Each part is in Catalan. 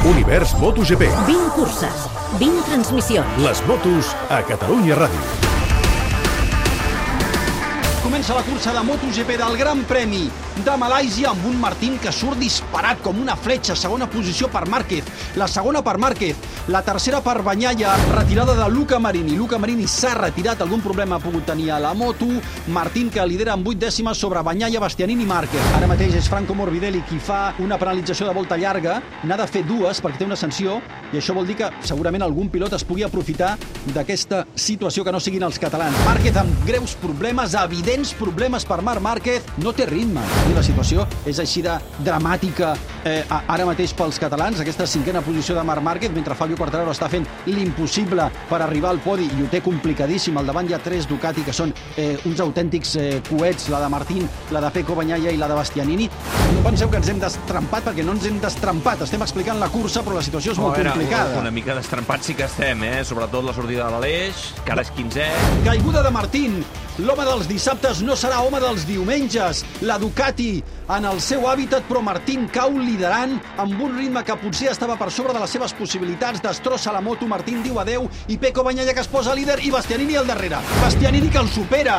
Univers MotoGP. 20 curses, 20 transmissions. Les motos a Catalunya Ràdio. Comença la cursa de MotoGP del Gran Premi de Malàisia amb un Martín que surt disparat com una fletxa. Segona posició per Márquez, la segona per Márquez, la tercera per Bagnaia, retirada de Luca Marini. Luca Marini s'ha retirat, algun problema ha pogut tenir a la moto. Martín que lidera amb 8 dècimes sobre Bagnaia, Bastianini i Márquez. Ara mateix és Franco Morbidelli qui fa una penalització de volta llarga. N'ha de fer dues perquè té una sanció i això vol dir que segurament algun pilot es pugui aprofitar d'aquesta situació que no siguin els catalans. Márquez amb greus problemes, evidents problemes per Marc Márquez, no té ritme. I la situació és així de dramàtica ara mateix pels catalans. Aquesta cinquena posició de Marc Márquez, mentre Fabio Quartararo està fent l'impossible per arribar al podi i ho té complicadíssim. Al davant hi ha 3 Ducati que són uns autèntics coets, la de Martín, la de Pecco Bagnaia i la de Bastianini. No penseu que ens hem destrempat, perquè no ens hem destrempat. Estem explicant la cursa, però la situació és molt complicada. Una mica destrempats sí que estem, sobretot la sortida de l'Aleix, que ara és 15è. Caiguda de Martín. L'home dels dissabtes no serà home dels diumenges. La Ducati en el seu hàbitat, però Martín cau liderant amb un ritme que potser estava per sobre de les seves possibilitats. Destrossa la moto, Martín diu adeu i Pecco Bagnaia que es posa líder i Bastianini al darrere. Bastianini que el supera.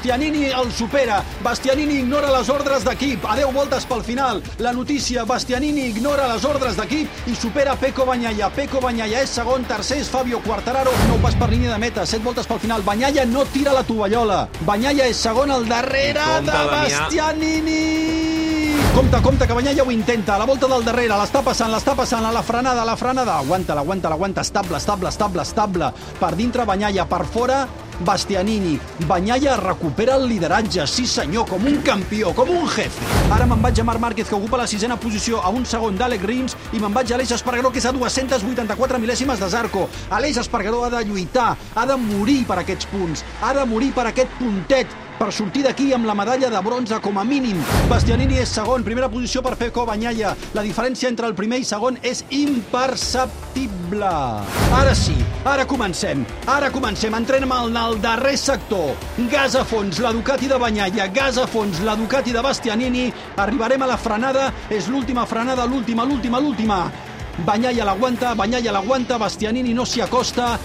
Bastianini ignora les ordres d'equip. A 10 voltes pel final. La notícia, Bastianini ignora les ordres d'equip i supera Pecco Bagnaia. Pecco Bagnaia és segon, tercer és Fabio Quartararo. No pas per línia de meta, 7 voltes pel final. Bagnaia no tira la tovallola. Bagnaia és segon al darrere de Bastianini. Compte, que Bagnaia ho intenta. A la volta del darrere, l'està passant, a la frenada. Aguanta. Estable. Per dintre Bagnaia, per fora Bastianini. Bagnaia recupera el lideratge, sí senyor, com un campió, com un jefe. Ara me'n vaig a Marc Márquez, que ocupa la 6ena posició a un segon d'Àlex Rins, i me'n vaig a Aleix Espargaró, que és a 284 mil·lèsimes de Zarco. Aleix Espargaró ha de lluitar, ha de morir per aquests punts, ha de morir per aquest puntet, per sortir d'aquí amb la medalla de bronze com a mínim. Bastianini és segon, primera posició per Pecco Bagnaia. La diferència entre el primer i segon és imperceptible. Ara sí, ara comencem. Entrenem al darrer sector. Gas a fons, la Ducati de Bagnaia. Gas a fons, la Ducati de Bastianini. Arribarem a la frenada. És l'última frenada, l'última. Bagnaia l'aguanta, Bastianini no s'hi acosta,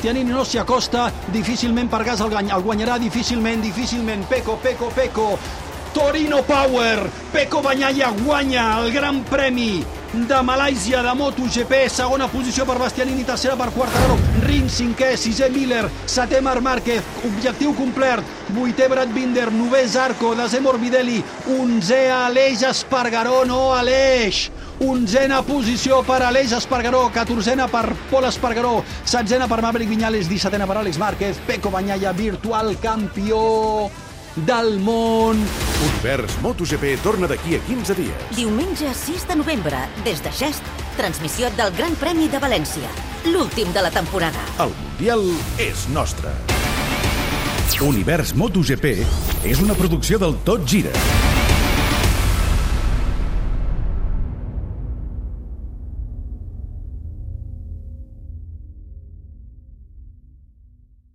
difícilment per gas el guanyarà, difícilment, Pecco, Torino Power, Pecco Bagnaia guanya el Gran Premi de Malàisia de MotoGP, segona posició per Bastianini, tercera per Quartararo, Rins, cinquè, sisè Miller, setè Marc Márquez, objectiu complert, vuitè Brad Binder, novè Zarco, desè Morbidelli, 11è Aleix Espargaró, no Aleix, 11a posició per Aleix Espargaró, 14a per Pol Espargaró, 16a per Maverick Viñales, 17a per Àlex Márquez, Pecco Bagnaia, virtual campió del món. Univers MotoGP torna d'aquí a 15 dies. Diumenge 6 de novembre, des de Xest, transmissió del Gran Premi de València, l'últim de la temporada. El Mundial és nostre. Univers MotoGP és una producció del Tot Gira.